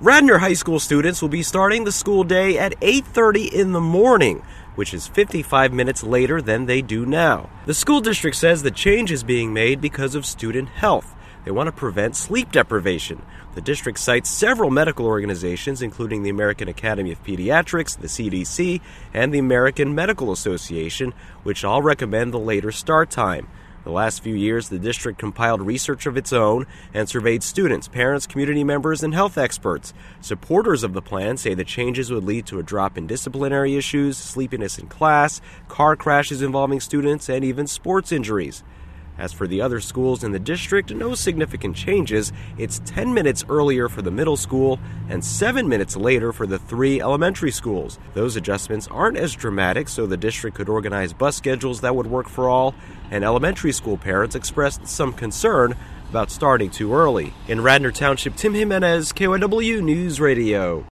Radnor High School students will be starting the school day at 8:30 in the morning, which is 55 minutes later than they do now. The school district says the change is being made because of student health. They want to prevent sleep deprivation. The district cites several medical organizations, including the American Academy of Pediatrics, the CDC, and the American Medical Association, which all recommend the later start time. The last few years, the district compiled research of its own and surveyed students, parents, community members, and health experts. Supporters of the plan say the changes would lead to a drop in disciplinary issues, sleepiness in class, car crashes involving students, and even sports injuries. As for the other schools in the district, no significant changes. It's 10 minutes earlier for the middle school and 7 minutes later for the 3 elementary schools. Those adjustments aren't as dramatic, so the district could organize bus schedules that would work for all, and elementary school parents expressed some concern about starting too early. In Radnor Township, Tim Jimenez, KYW News Radio.